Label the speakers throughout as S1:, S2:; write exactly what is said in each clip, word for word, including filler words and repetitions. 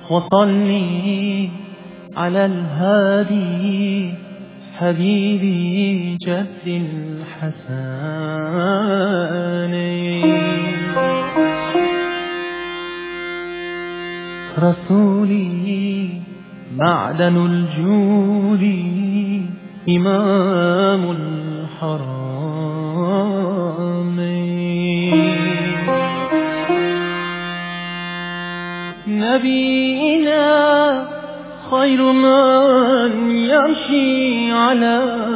S1: وصلي على الهادي حبيبي جد الحسن. رسولي معدن الجود إمام الحرمين. نبينا خير من يمشي على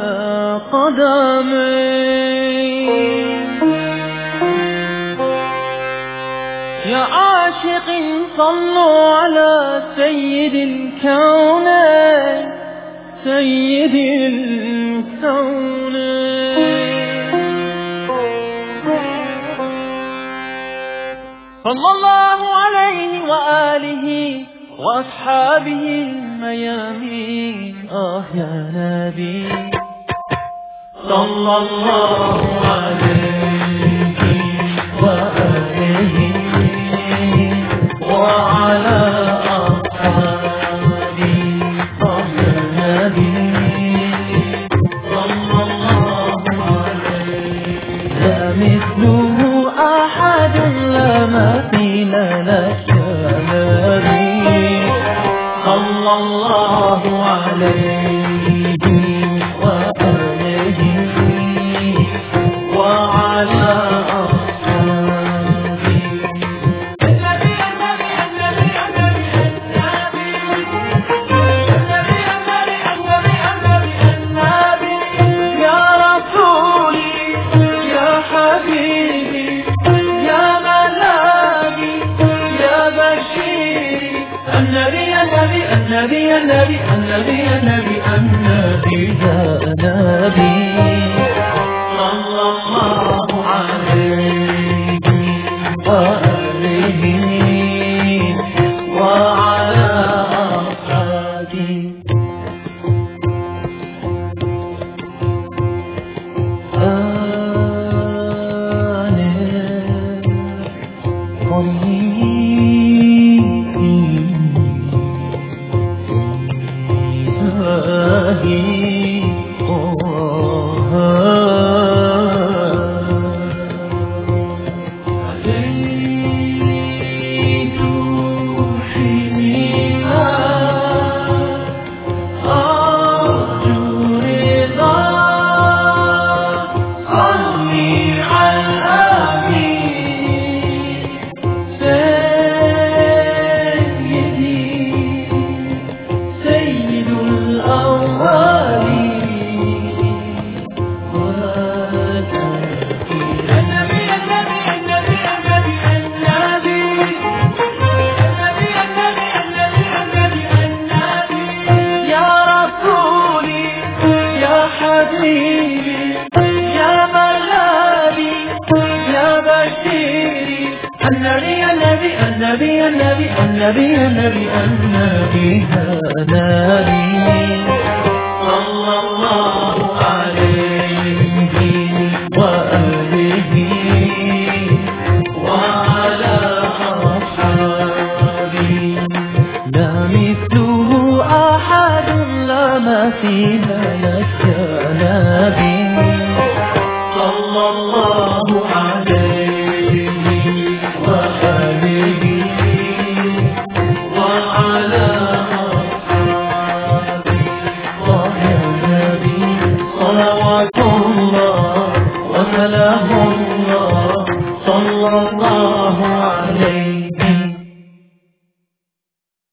S1: قدميه. يا عاشق صلوا على سيد الكونين سيد الكونين. صلى الله عليه وآله وأصحابه الميامين. آه يا نبي صلى الله عليه وآله وعلى أصحابه. آه يا نبي صلى الله عليه. لا مثله أحد لا مثيل لك صلى الله عليه وآله وعلى أصحابه. النبي النبي النبي النبي النبي النبي النبي يا رسولي يا حبيبي يا ملاذي يا بشيري. النبي النبي النبي النبي النبي النبي النبي يا نبي صلى الله عليه وآله وعلى أصحابه. النبي النبي النبي النبي النبي النبي النبي صلى الله عليه وآله وعلى أصحابه. لا مثله أحد لا مثيل لك يا نبي صلى الله عليه وآله وعلى أصحابه. ويا نبي صلوات الله وسلام الله صلى الله عليه